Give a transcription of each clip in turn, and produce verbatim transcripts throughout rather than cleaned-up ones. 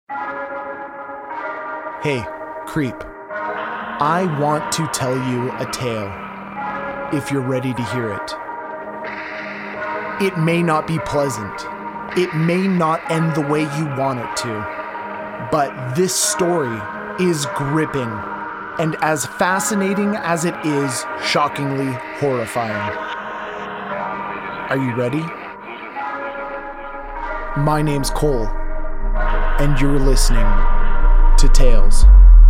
Hey, creep. I want to tell you a tale, if you're ready to hear it. It may not be pleasant. It may not end the way you want it to. But this story is gripping, and as fascinating as it is, shockingly horrifying. Are you ready? My name's Cole, and you're listening to Tales.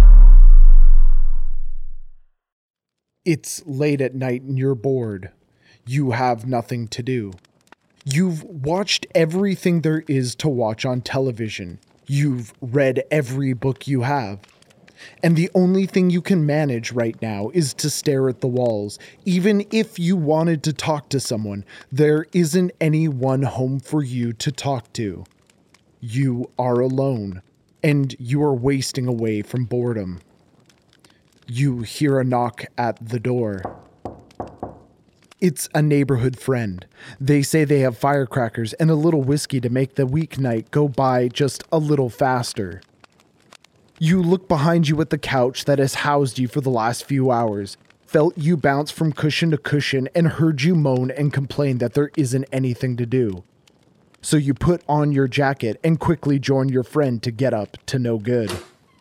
It's late at night and you're bored. You have nothing to do. You've watched everything there is to watch on television. You've read every book you have. And the only thing you can manage right now is to stare at the walls. Even if you wanted to talk to someone, there isn't anyone home for you to talk to. You are alone, and you are wasting away from boredom. You hear a knock at the door. It's a neighborhood friend. They say they have firecrackers and a little whiskey to make the weeknight go by just a little faster. You look behind you at the couch that has housed you for the last few hours, felt you bounce from cushion to cushion, and heard you moan and complain that there isn't anything to do. So you put on your jacket and quickly join your friend to get up to no good.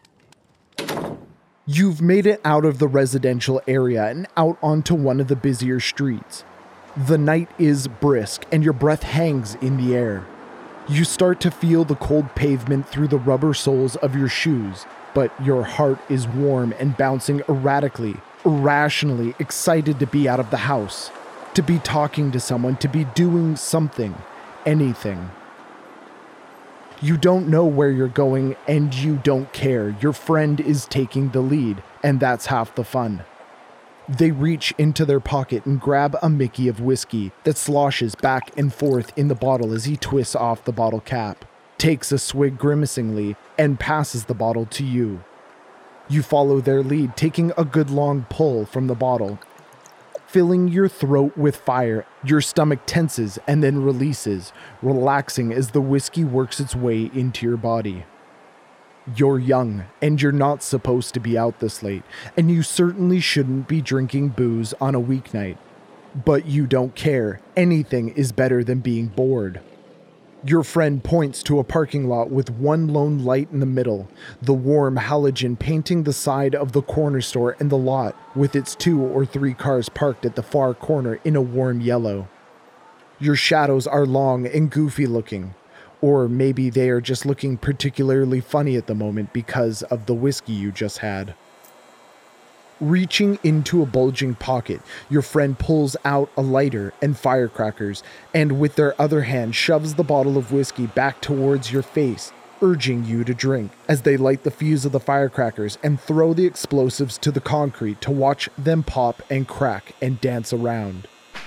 You've made it out of the residential area and out onto one of the busier streets. The night is brisk and your breath hangs in the air. You start to feel the cold pavement through the rubber soles of your shoes, but your heart is warm and bouncing erratically, irrationally excited to be out of the house, to be talking to someone, to be doing something, anything. You don't know where you're going and you don't care. Your friend is taking the lead, and that's half the fun. They reach into their pocket and grab a Mickey of whiskey that sloshes back and forth in the bottle as he twists off the bottle cap, takes a swig grimacingly, and passes the bottle to you. You follow their lead, taking a good long pull from the bottle. Filling your throat with fire, your stomach tenses and then releases, relaxing as the whiskey works its way into your body. You're young, and you're not supposed to be out this late, and you certainly shouldn't be drinking booze on a weeknight. But you don't care. Anything is better than being bored. Your friend points to a parking lot with one lone light in the middle, the warm halogen painting the side of the corner store and the lot with its two or three cars parked at the far corner in a warm yellow. Your shadows are long and goofy looking, or maybe they are just looking particularly funny at the moment because of the whiskey you just had. Reaching into a bulging pocket, your friend pulls out a lighter and firecrackers, and with their other hand shoves the bottle of whiskey back towards your face, urging you to drink, as they light the fuse of the firecrackers and throw the explosives to the concrete to watch them pop and crack and dance around.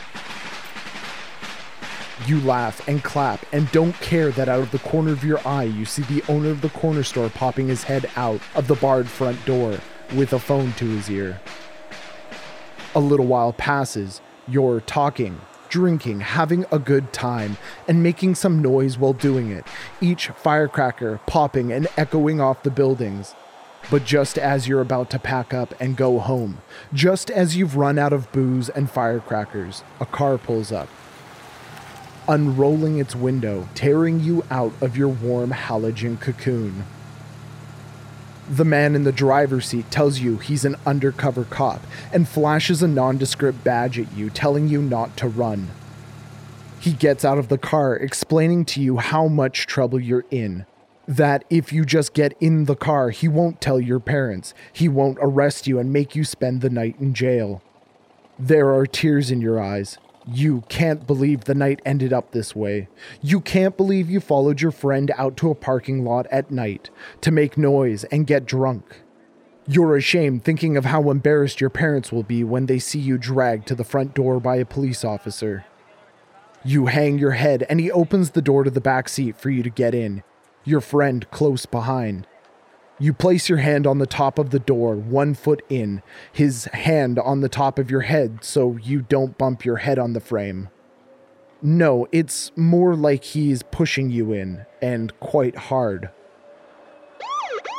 You laugh and clap and don't care that out of the corner of your eye you see the owner of the corner store popping his head out of the barred front door, with a phone to his ear. A little while passes. You're talking, drinking, having a good time, and making some noise while doing it, each firecracker popping and echoing off the buildings. But just as you're about to pack up and go home, just as you've run out of booze and firecrackers, a car pulls up, unrolling its window, tearing you out of your warm halogen cocoon. The man in the driver's seat tells you he's an undercover cop and flashes a nondescript badge at you, telling you not to run. He gets out of the car, explaining to you how much trouble you're in. That if you just get in the car, he won't tell your parents. He won't arrest you and make you spend the night in jail. There are tears in your eyes. You can't believe the night ended up this way. You can't believe you followed your friend out to a parking lot at night to make noise and get drunk. You're ashamed thinking of how embarrassed your parents will be when they see you dragged to the front door by a police officer. You hang your head and he opens the door to the back seat for you to get in, your friend close behind. You place your hand on the top of the door, one foot in, his hand on the top of your head so you don't bump your head on the frame. No, it's more like he's pushing you in, and quite hard.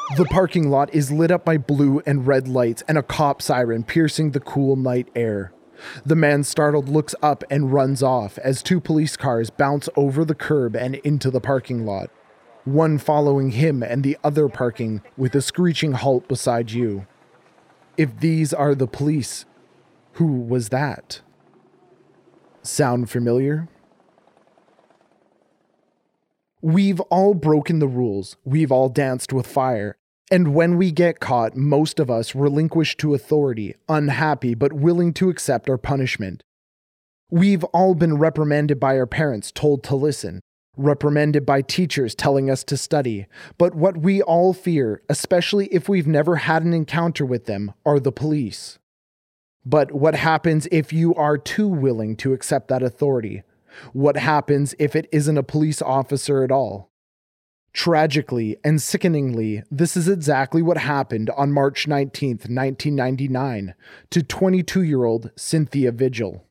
The parking lot is lit up by blue and red lights and a cop siren piercing the cool night air. The man, startled, looks up and runs off as two police cars bounce over the curb and into the parking lot, one following him and the other parking with a screeching halt beside you. If these are the police, who was that? Sound familiar? We've all broken the rules. We've all danced with fire. And when we get caught, most of us relinquish to authority, unhappy but willing to accept our punishment. We've all been reprimanded by our parents, told to listen, reprimanded by teachers telling us to study. But what we all fear, especially if we've never had an encounter with them, are the police. But what happens if you are too willing to accept that authority? What happens if it isn't a police officer at all? Tragically and sickeningly, this is exactly what happened on March nineteenth, nineteen ninety-nine, to twenty-two-year-old Cynthia Vigil.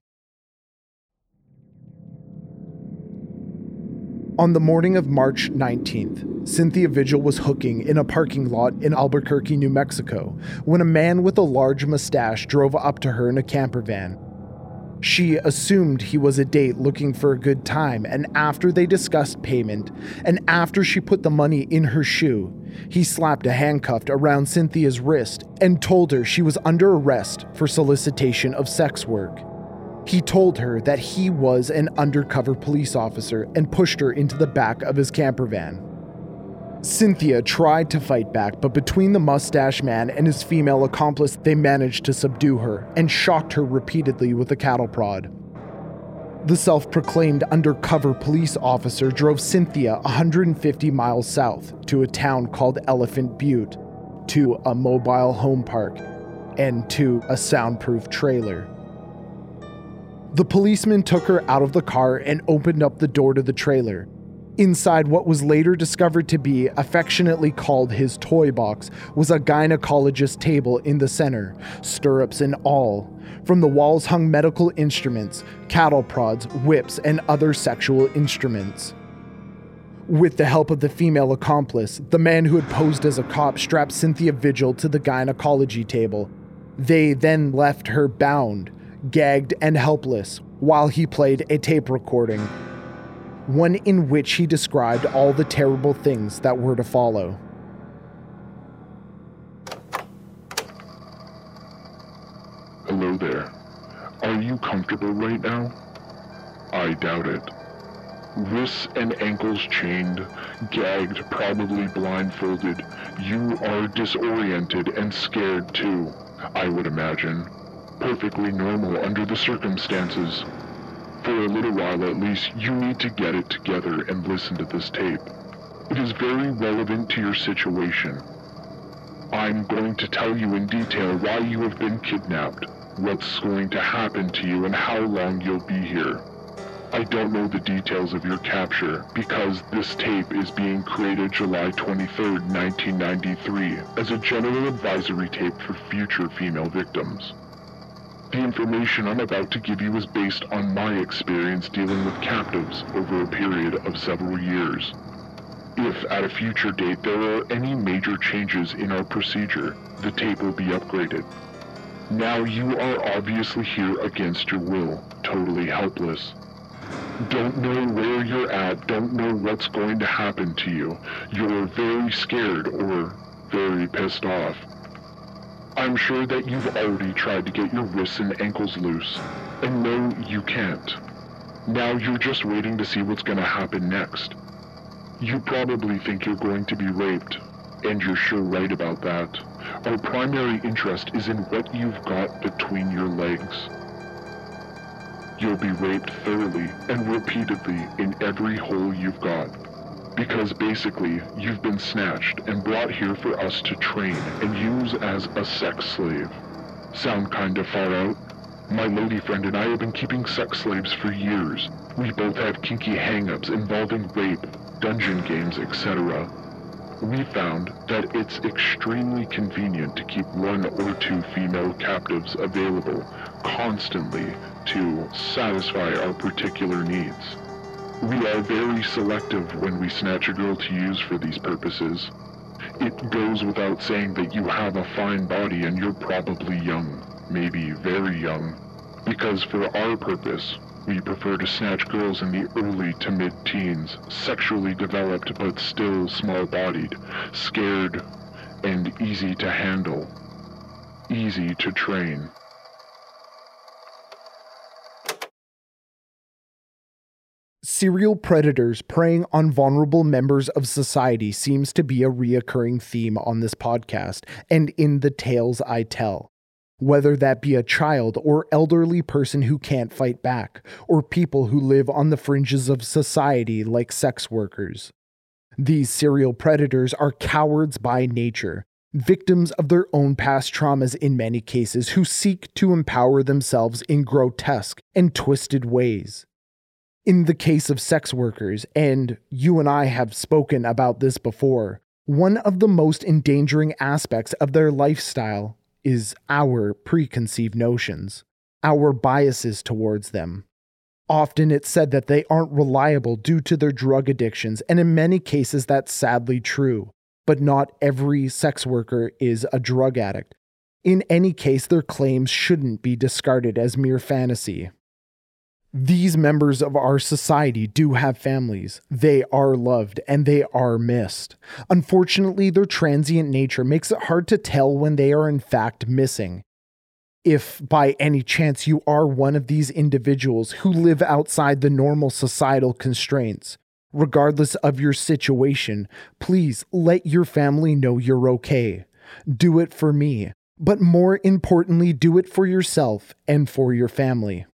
On the morning of March nineteenth, Cynthia Vigil was hooking in a parking lot in Albuquerque, New Mexico, when a man with a large mustache drove up to her in a camper van. She assumed he was a date looking for a good time, and after they discussed payment, and after she put the money in her shoe, he slapped a handcuff around Cynthia's wrist and told her she was under arrest for solicitation of sex work. He told her that he was an undercover police officer and pushed her into the back of his camper van. Cynthia tried to fight back, but between the mustache man and his female accomplice, they managed to subdue her and shocked her repeatedly with a cattle prod. The self-proclaimed undercover police officer drove Cynthia one hundred fifty miles south to a town called Elephant Butte, to a mobile home park, and to a soundproof trailer. The policeman took her out of the car and opened up the door to the trailer. Inside what was later discovered to be, affectionately called his toy box, was a gynecologist table in the center, stirrups and all. From the walls hung medical instruments, cattle prods, whips, and other sexual instruments. With the help of the female accomplice, the man who had posed as a cop strapped Cynthia Vigil to the gynecology table. They then left her bound, gagged and helpless, while he played a tape recording, one in which he described all the terrible things that were to follow. Hello there. Are you comfortable right now? I doubt it. Wrists and ankles chained, gagged, probably blindfolded. You are disoriented and scared too, I would imagine. Perfectly normal under the circumstances. For a little while at least, you need to get it together and listen to this tape. It is very relevant to your situation. I'm going to tell you in detail why you have been kidnapped, what's going to happen to you, and how long you'll be here. I don't know the details of your capture because this tape is being created July twenty-third, nineteen ninety-three as a general advisory tape for future female victims. The information I'm about to give you is based on my experience dealing with captives over a period of several years. If at a future date there are any major changes in our procedure, the tape will be upgraded. Now you are obviously here against your will, totally helpless. Don't know where you're at, don't know what's going to happen to you. You're very scared or very pissed off. I'm sure that you've already tried to get your wrists and ankles loose, and no, you can't. Now you're just waiting to see what's gonna happen next. You probably think you're going to be raped, and you're sure right about that. Our primary interest is in what you've got between your legs. You'll be raped thoroughly and repeatedly in every hole you've got. Because basically, you've been snatched and brought here for us to train and use as a sex slave. Sound kinda far out? My lady friend and I have been keeping sex slaves for years. We both have kinky hang-ups involving rape, dungeon games, et cetera. We found that it's extremely convenient to keep one or two female captives available constantly to satisfy our particular needs. We are very selective when we snatch a girl to use for these purposes. It goes without saying that you have a fine body and you're probably young, maybe very young, because for our purpose, we prefer to snatch girls in the early to mid-teens, sexually developed but still small-bodied, scared, and easy to handle, easy to train. Serial predators preying on vulnerable members of society seems to be a reoccurring theme on this podcast and in the tales I tell. Whether that be a child or elderly person who can't fight back, or people who live on the fringes of society like sex workers. These serial predators are cowards by nature, victims of their own past traumas in many cases, who seek to empower themselves in grotesque and twisted ways. In the case of sex workers, and you and I have spoken about this before, one of the most endangering aspects of their lifestyle is our preconceived notions, our biases towards them. Often it's said that they aren't reliable due to their drug addictions, and in many cases that's sadly true. But not every sex worker is a drug addict. In any case, their claims shouldn't be discarded as mere fantasy. These members of our society do have families. They are loved and they are missed. Unfortunately, their transient nature makes it hard to tell when they are in fact missing. If by any chance you are one of these individuals who live outside the normal societal constraints, regardless of your situation, please let your family know you're okay. Do it for me, but more importantly, do it for yourself and for your family.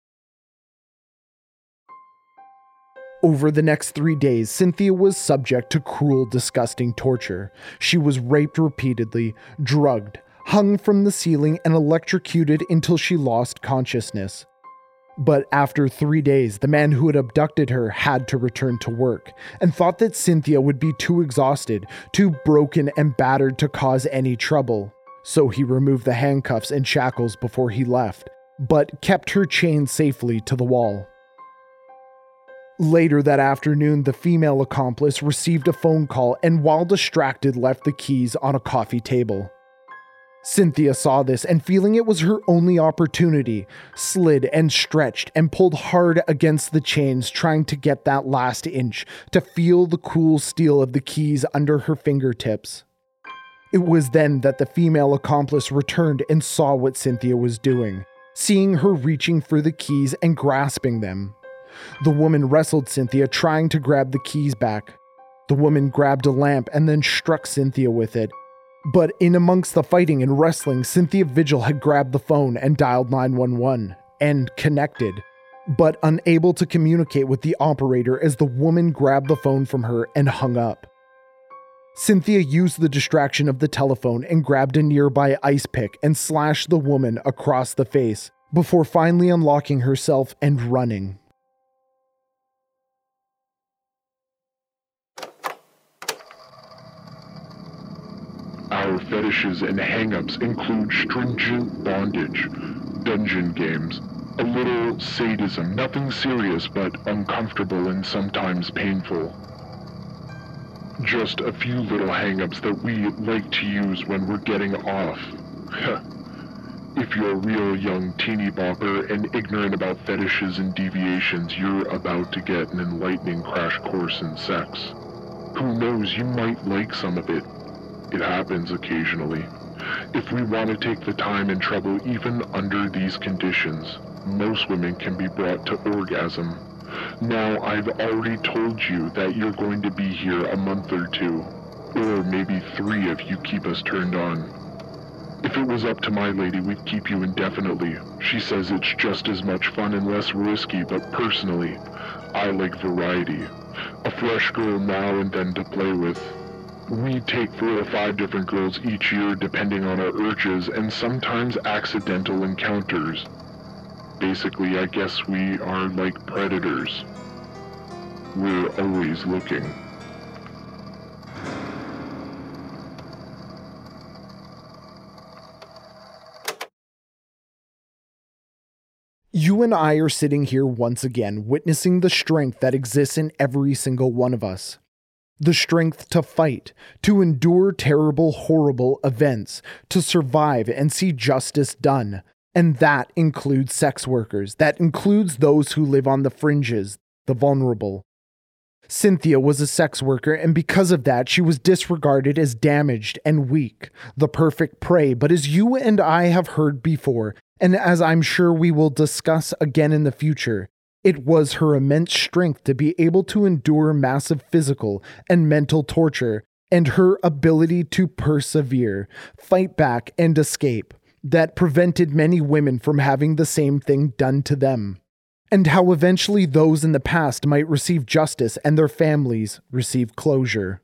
Over the next three days, Cynthia was subject to cruel, disgusting torture. She was raped repeatedly, drugged, hung from the ceiling, and electrocuted until she lost consciousness. But after three days, the man who had abducted her had to return to work, and thought that Cynthia would be too exhausted, too broken and battered to cause any trouble. So he removed the handcuffs and shackles before he left, but kept her chained safely to the wall. Later that afternoon, the female accomplice received a phone call and, while distracted, left the keys on a coffee table. Cynthia saw this and, feeling it was her only opportunity, slid and stretched and pulled hard against the chains, trying to get that last inch to feel the cool steel of the keys under her fingertips. It was then that the female accomplice returned and saw what Cynthia was doing, seeing her reaching for the keys and grasping them. The woman wrestled Cynthia, trying to grab the keys back. The woman grabbed a lamp and then struck Cynthia with it. But in amongst the fighting and wrestling, Cynthia Vigil had grabbed the phone and dialed nine one one, and connected, but unable to communicate with the operator as the woman grabbed the phone from her and hung up. Cynthia used the distraction of the telephone and grabbed a nearby ice pick and slashed the woman across the face, before finally unlocking herself and running. Our fetishes and hang-ups include stringent bondage, dungeon games, a little sadism, nothing serious but uncomfortable and sometimes painful. Just a few little hang-ups that we like to use when we're getting off. If you're a real young teeny bopper and ignorant about fetishes and deviations, you're about to get an enlightening crash course in sex. Who knows, you might like some of it. It happens occasionally. If we want to take the time and trouble even under these conditions, most women can be brought to orgasm. Now, I've already told you that you're going to be here a month or two, or maybe three if you keep us turned on. If it was up to my lady, we'd keep you indefinitely. She says it's just as much fun and less risky, but personally, I like variety. A fresh girl now and then to play with. We take four or five different girls each year depending on our urges and sometimes accidental encounters. Basically, I guess we are like predators. We're always looking. You and I are sitting here once again, witnessing the strength that exists in every single one of us. the strength to fight, to endure terrible, horrible events, to survive and see justice done. And that includes sex workers. That includes those who live on the fringes, the vulnerable. Cynthia was a sex worker, and because of that, she was disregarded as damaged and weak, the perfect prey. But as you and I have heard before, and as I'm sure we will discuss again in the future, it was her immense strength to be able to endure massive physical and mental torture, and her ability to persevere, fight back, and escape that prevented many women from having the same thing done to them. And how eventually those in the past might receive justice and their families receive closure.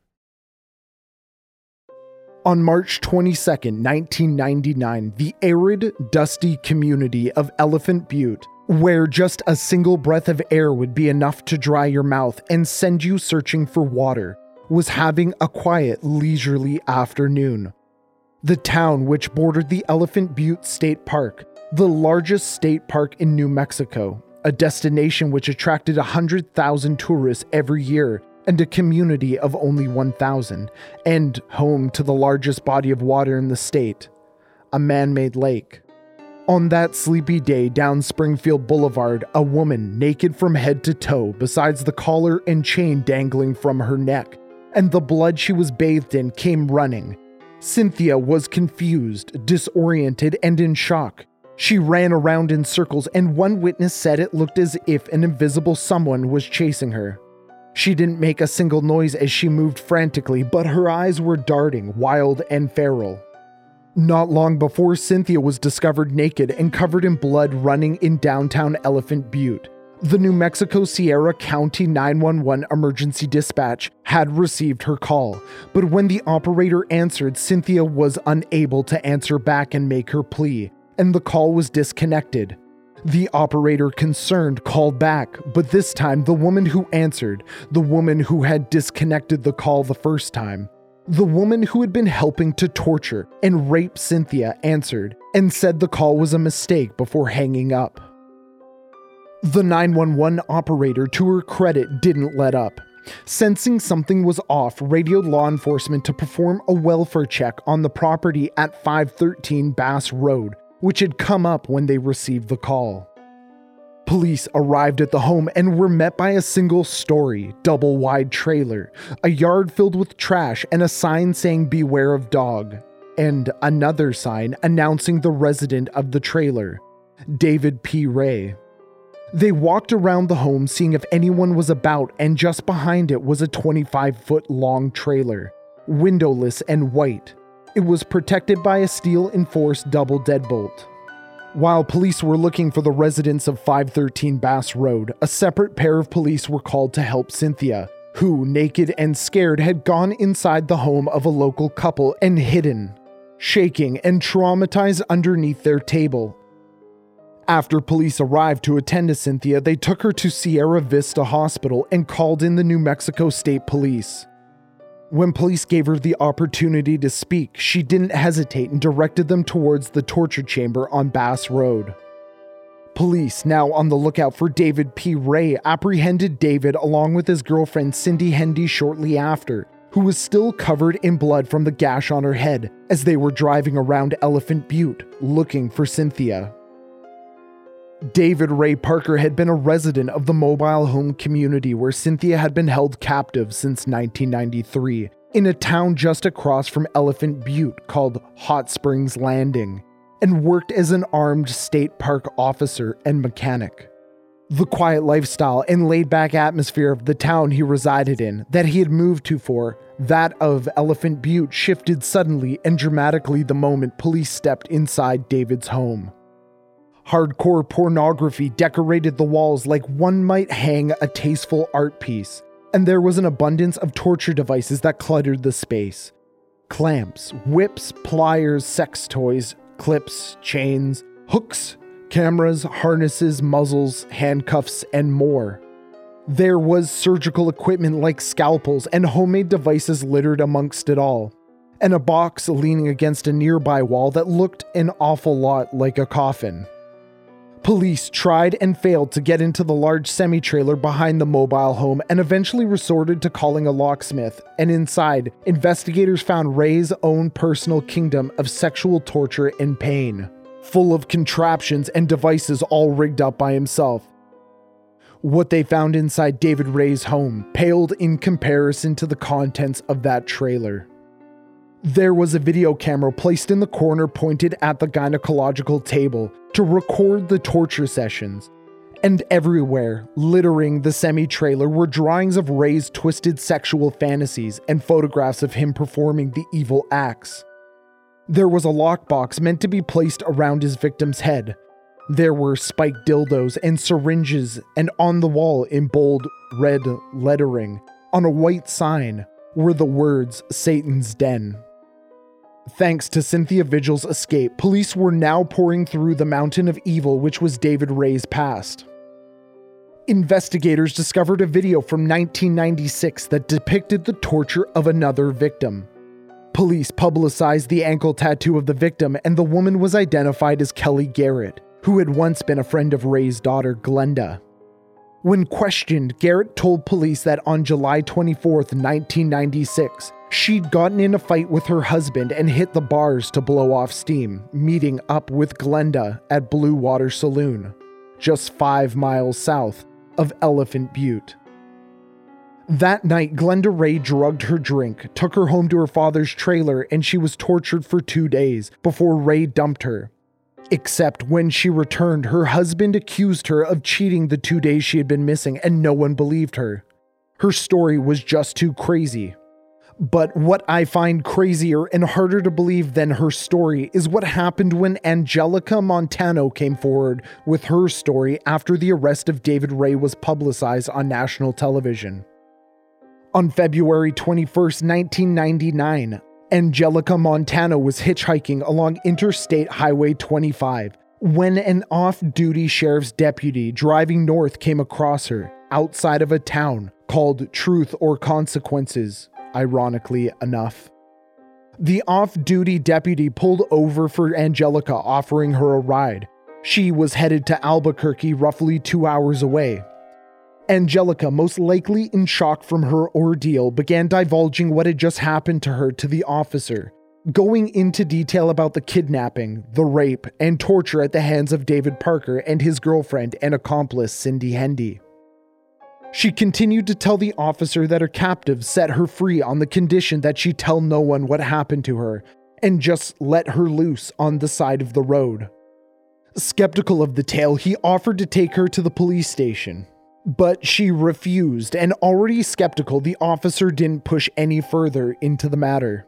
On March twenty-second, nineteen ninety-nine, the arid, dusty community of Elephant Butte, where just a single breath of air would be enough to dry your mouth and send you searching for water, was having a quiet, leisurely afternoon. The town, which bordered the Elephant Butte State Park, the largest state park in New Mexico, a destination which attracted one hundred thousand tourists every year, and a community of only one thousand, and home to the largest body of water in the state, a man-made lake. On that sleepy day down Springfield Boulevard, a woman, naked from head to toe, besides the collar and chain dangling from her neck, and the blood she was bathed in, came running. Cynthia was confused, disoriented, and in shock. She ran around in circles, and one witness said it looked as if an invisible someone was chasing her. She didn't make a single noise as she moved frantically, but her eyes were darting, wild and feral. Not long before, Cynthia was discovered naked and covered in blood running in downtown Elephant Butte. The New Mexico Sierra County nine one one emergency dispatch had received her call, but when the operator answered, Cynthia was unable to answer back and make her plea, and the call was disconnected. The operator, concerned, called back, but this time the woman who answered, the woman who had disconnected the call the first time, the woman who had been helping to torture and rape Cynthia, answered and said the call was a mistake before hanging up. The nine one one operator, to her credit, didn't let up. Sensing something was off, radioed law enforcement to perform a welfare check on the property at five thirteen Bass Road, which had come up when they received the call. Police arrived at the home and were met by a single-story, double-wide trailer, a yard filled with trash, and a sign saying "Beware of dog," and another sign announcing the resident of the trailer, David P. Ray. They walked around the home seeing if anyone was about, and just behind it was a twenty-five foot long trailer, windowless and white. It was protected by a steel-enforced double deadbolt. While police were looking for the residents of five thirteen Bass Road, a separate pair of police were called to help Cynthia, who, naked and scared, had gone inside the home of a local couple and hidden, shaking and traumatized underneath their table. After police arrived to attend to Cynthia, they took her to Sierra Vista Hospital and called in the New Mexico State Police. When police gave her the opportunity to speak, she didn't hesitate and directed them towards the torture chamber on Bass Road. Police, now on the lookout for David P. Ray, apprehended David along with his girlfriend Cindy Hendy shortly after, who was still covered in blood from the gash on her head, as they were driving around Elephant Butte looking for Cynthia. David Ray Parker had been a resident of the mobile home community where Cynthia had been held captive since nineteen ninety-three, in a town just across from Elephant Butte called Hot Springs Landing, and worked as an armed state park officer and mechanic. The quiet lifestyle and laid-back atmosphere of the town he resided in, that he had moved to for, that of Elephant Butte, shifted suddenly and dramatically the moment police stepped inside David's home. Hardcore pornography decorated the walls like one might hang a tasteful art piece, and there was an abundance of torture devices that cluttered the space. Clamps, whips, pliers, sex toys, clips, chains, hooks, cameras, harnesses, muzzles, handcuffs, and more. There was surgical equipment like scalpels and homemade devices littered amongst it all, and a box leaning against a nearby wall that looked an awful lot like a coffin. Police tried and failed to get into the large semi-trailer behind the mobile home and eventually resorted to calling a locksmith, and inside, investigators found Ray's own personal kingdom of sexual torture and pain, full of contraptions and devices all rigged up by himself. What they found inside David Ray's home paled in comparison to the contents of that trailer. There was a video camera placed in the corner pointed at the gynecological table to record the torture sessions, and everywhere, littering the semi-trailer, were drawings of Ray's twisted sexual fantasies and photographs of him performing the evil acts. There was a lockbox meant to be placed around his victim's head. There were spiked dildos and syringes, and on the wall in bold red lettering, on a white sign, were the words Satan's Den. Thanks to Cynthia Vigil's escape, police were now pouring through the mountain of evil which was David Ray's past. Investigators discovered a video from nineteen ninety-six that depicted the torture of another victim. Police publicized the ankle tattoo of the victim, and the woman was identified as Kelly Garrett, who had once been a friend of Ray's daughter, Glenda. When questioned, Garrett told police that on July twenty-fourth, nineteen ninety-six, she'd gotten in a fight with her husband and hit the bars to blow off steam, meeting up with Glenda at Blue Water Saloon, just five miles south of Elephant Butte. That night, Glenda Ray drugged her drink, took her home to her father's trailer, and she was tortured for two days before Ray dumped her. Except when she returned, her husband accused her of cheating the two days she had been missing, and no one believed her. Her story was just too crazy. But what I find crazier and harder to believe than her story is what happened when Angelica Montano came forward with her story after the arrest of David Ray was publicized on national television. On February twenty-first, nineteen ninety-nine, Angelica Montano was hitchhiking along Interstate Highway twenty-five when an off-duty sheriff's deputy driving north came across her outside of a town called Truth or Consequences, ironically enough. The off-duty deputy pulled over for Angelica, offering her a ride. She was headed to Albuquerque, roughly two hours away. Angelica, most likely in shock from her ordeal, began divulging what had just happened to her to the officer, going into detail about the kidnapping, the rape, and torture at the hands of David Parker and his girlfriend and accomplice Cindy Hendy. She continued to tell the officer that her captive set her free on the condition that she tell no one what happened to her and just let her loose on the side of the road. Skeptical of the tale, he offered to take her to the police station, but she refused, and already skeptical, the officer didn't push any further into the matter.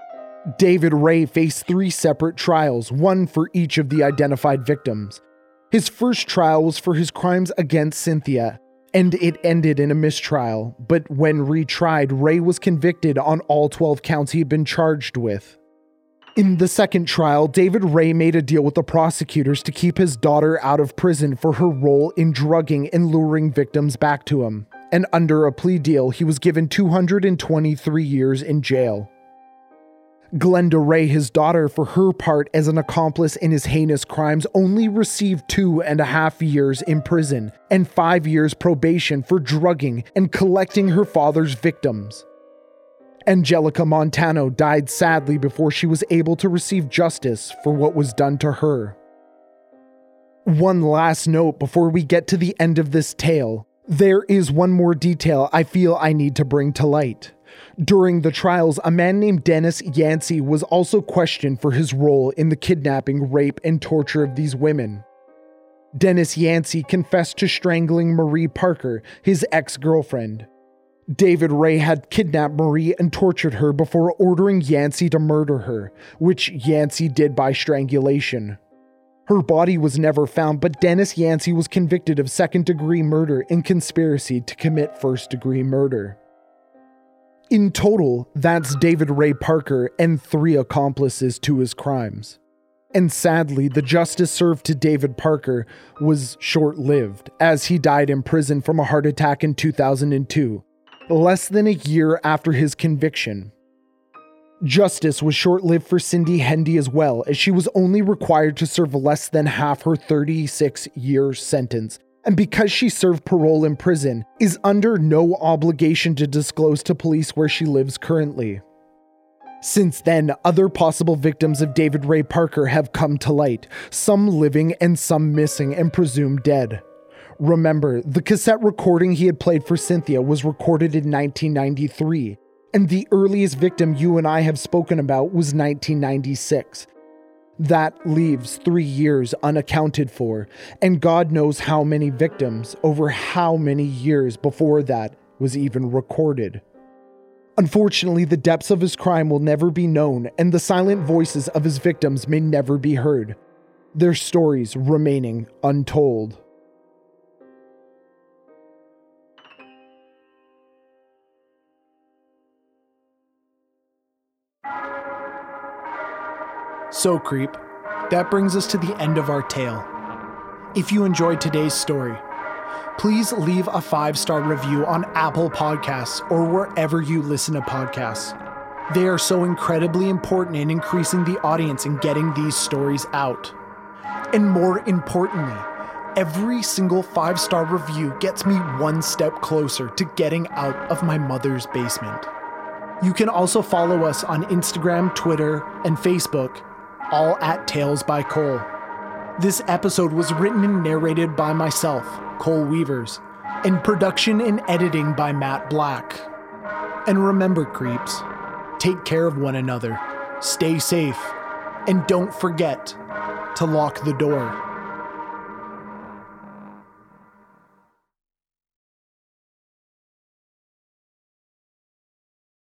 David Ray faced three separate trials, one for each of the identified victims. His first trial was for his crimes against Cynthia, and it ended in a mistrial, but when retried, Ray was convicted on all twelve counts he had been charged with. In the second trial, David Ray made a deal with the prosecutors to keep his daughter out of prison for her role in drugging and luring victims back to him, and under a plea deal, he was given two hundred twenty-three years in jail. Glenda Ray, his daughter, for her part as an accomplice in his heinous crimes, only received two and a half years in prison and five years probation for drugging and collecting her father's victims. Angelica Montano died sadly before she was able to receive justice for what was done to her. One last note before we get to the end of this tale. There is one more detail I feel I need to bring to light. During the trials, a man named Dennis Yancey was also questioned for his role in the kidnapping, rape, and torture of these women. Dennis Yancey confessed to strangling Marie Parker, his ex-girlfriend. David Ray had kidnapped Marie and tortured her before ordering Yancey to murder her, which Yancey did by strangulation. Her body was never found, but Dennis Yancey was convicted of second-degree murder and conspiracy to commit first-degree murder. In total, that's David Ray Parker and three accomplices to his crimes. And sadly, the justice served to David Parker was short-lived, as he died in prison from a heart attack in two thousand two, less than a year after his conviction. Justice was short-lived for Cindy Hendy as well, as she was only required to serve less than half her thirty-six-year sentence, and because she served parole in prison, is under no obligation to disclose to police where she lives currently. Since then, other possible victims of David Ray Parker have come to light, some living and some missing and presumed dead. Remember, the cassette recording he had played for Cynthia was recorded in nineteen ninety-three, and the earliest victim you and I have spoken about was nineteen ninety-six. That leaves three years unaccounted for, and God knows how many victims over how many years before that was even recorded. Unfortunately, the depths of his crime will never be known, and the silent voices of his victims may never be heard, their stories remaining untold. So, Creep, that brings us to the end of our tale. If you enjoyed today's story, please leave a five-star review on Apple Podcasts or wherever you listen to podcasts. They are so incredibly important in increasing the audience and getting these stories out. And more importantly, every single five-star review gets me one step closer to getting out of my mother's basement. You can also follow us on Instagram, Twitter, and Facebook, all at Tales by Cole. This episode was written and narrated by myself, Cole Weavers, and production and editing by Matt Black. And remember, creeps, take care of one another, stay safe, and don't forget to lock the door.